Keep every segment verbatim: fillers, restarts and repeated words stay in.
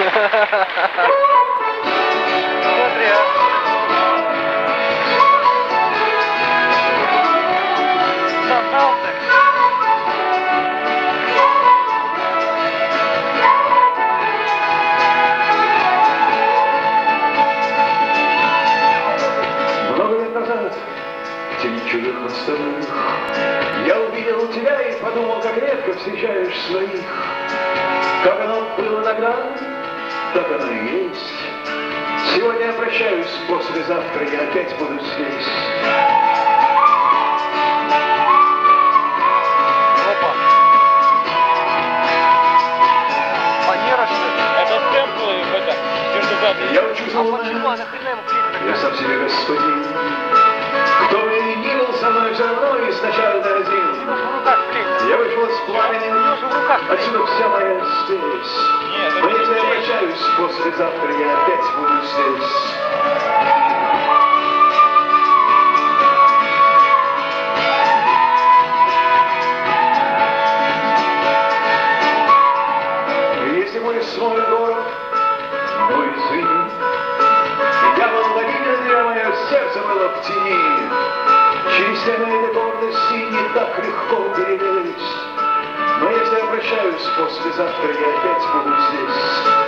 Смотри, а. Сосался. Много лет назад, в тени чужих мостовых, я увидел тебя и подумал, как редко встречаешь своих. Как оно было тогда, так оно и есть. Сегодня я прощаюсь, послезавтра я опять буду здесь. Опа. Фанера, что ли? Это сэмплы в этом, между записью. Я учусь А почему? А нахрена ему клипы? я сам себе господин. Кто бы ни был со мной все равно изначально один. У него же в руках клип. Я вышел из У пламени, него же в руках клип. отсюда вся моя спесь. Нет, это Но не если я клей. прощаюсь, послезавтра я опять буду здесь. Если мой свой город, ну извини, я был один, где мое сердце было в тени. Через стены этой гордости не так легко перелезть. Но если я прощаюсь, послезавтра я опять буду здесь.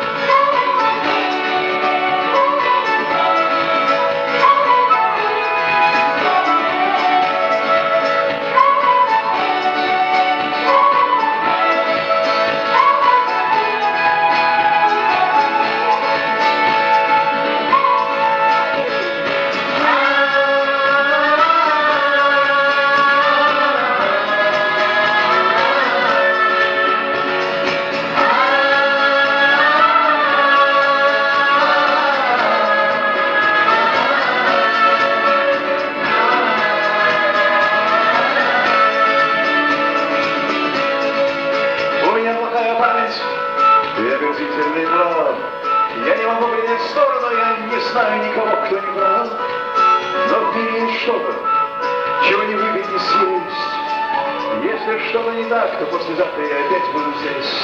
И омерзительный брат. Я не могу принять сторону, я не знаю никого, кто не прав. Но в мире есть что-то, чего не выпить, не съесть. Если что-то не так, то послезавтра я опять буду здесь.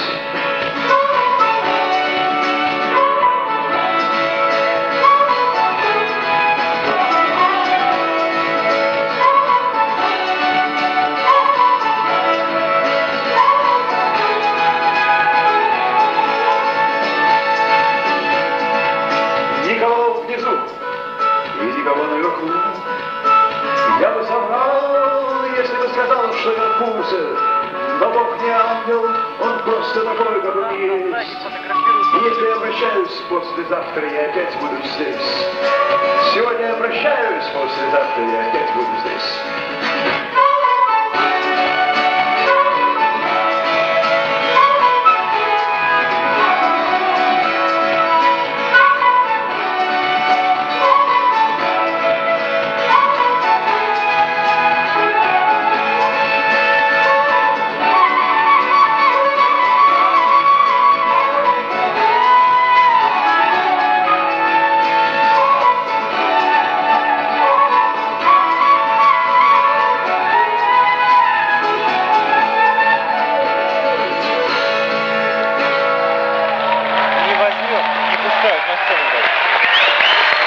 Никого внизу и никого наверху. Я бы соврал, если бы сказал, что вернулся. Но Бог не ангел, он просто такой, как он есть. И если я прощаюсь, послезавтра я опять буду здесь. Сегодня я прощаюсь, послезавтра я опять буду здесь.